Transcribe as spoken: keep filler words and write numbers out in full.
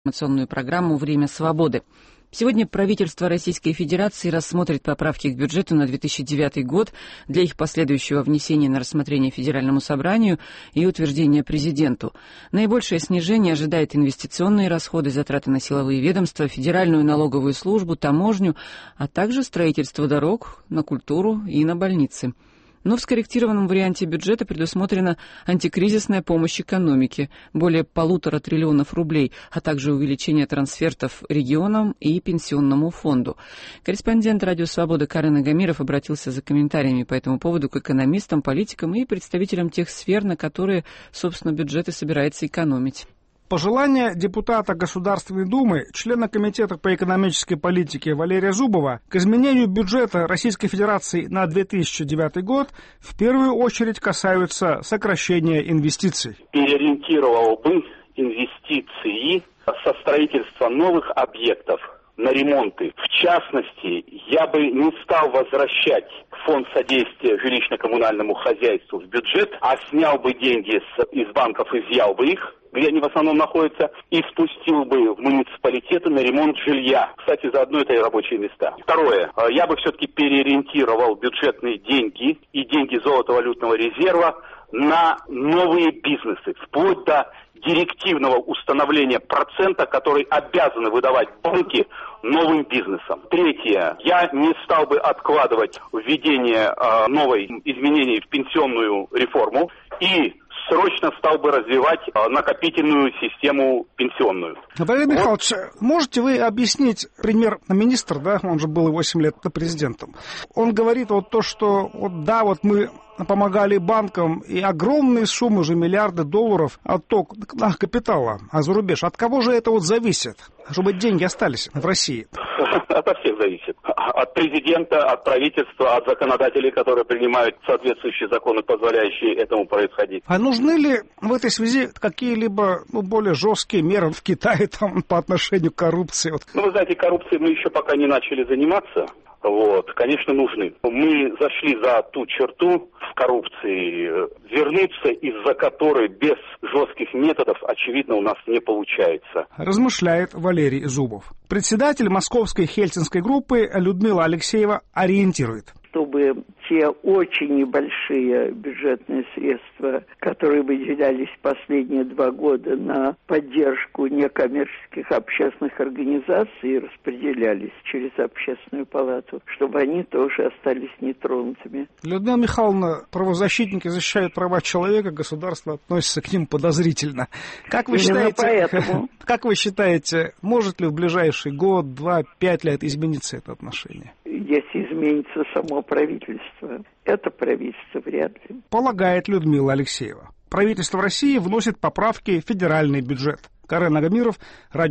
информационную программу «Время свободы». Сегодня правительство Российской Федерации рассмотрит поправки к бюджету на две тысячи девятый год для их последующего внесения на рассмотрение Федеральному собранию и утверждения президенту. Наибольшее снижение ожидает инвестиционные расходы, затраты на силовые ведомства, федеральную налоговую службу, таможню, а также строительство дорог, на культуру и на больницы. Но в скорректированном варианте бюджета предусмотрена антикризисная помощь экономике, более полутора триллионов рублей, а также увеличение трансфертов регионам и пенсионному фонду. Корреспондент «Радио Свобода» Карен Агамиров обратился за комментариями по этому поводу к экономистам, политикам и представителям тех сфер, на которые, собственно, бюджет и собирается экономить. Пожелание депутата Государственной Думы, члена Комитета по экономической политике Валерия Зубова к изменению бюджета Российской Федерации на две тысячи девятый год в первую очередь касаются сокращения инвестиций. Переориентировал бы инвестиции со строительства новых объектов на ремонты. В частности, я бы не стал возвращать фонд содействия жилищно-коммунальному хозяйству в бюджет, а снял бы деньги с, из банков, изъял бы их, где они в основном находятся, и спустил бы в муниципалитеты на ремонт жилья. Кстати, заодно это и рабочие места. Второе. Я бы все-таки переориентировал бюджетные деньги и деньги золотовалютного резерва на новые бизнесы, вплоть до директивного установления процента, который обязаны выдавать банки новым бизнесам. Третье. Я не стал бы откладывать введение э, новой изменений в пенсионную реформу и срочно стал бы развивать э, накопительную систему пенсионную. Валерий вот. Михайлович, можете вы объяснить, пример министр, да, он же был восемь лет президентом, он говорит вот то, что вот да, вот мы помогали банкам, и огромные суммы, уже миллиарды долларов отток капитала, а за рубеж. От кого же это вот зависит, чтобы деньги остались в России? От всех зависит. От президента, от правительства, от законодателей, которые принимают соответствующие законы, позволяющие этому происходить. А нужны ли в этой связи какие-либо ну, более жесткие меры в Китае там, по отношению к коррупции? Вот. Ну, вы знаете, коррупцией мы еще пока не начали заниматься. Вот, конечно, нужны. Мы зашли за ту черту в коррупции, вернуться из-за которой без жестких методов, очевидно, у нас не получается. Размышляет Валерий Зубов. Председатель московской хельсинской группы Людмила Алексеева ориентирует. Чтобы те очень небольшие бюджетные средства, которые выделялись последние два года на поддержку некоммерческих общественных организаций и распределялись через общественную палату, чтобы они тоже остались нетронутыми. Людмила Михайловна, правозащитники защищают права человека, государство относится к ним подозрительно. Как вы считаете, поэтому. Как вы считаете, может ли в ближайший год, два, пять лет измениться это отношение? Если изменится само правительство, это правительство вряд ли. Полагает Людмила Алексеева. Правительство России вносит поправки в федеральный бюджет. Карен Агамиров, Радио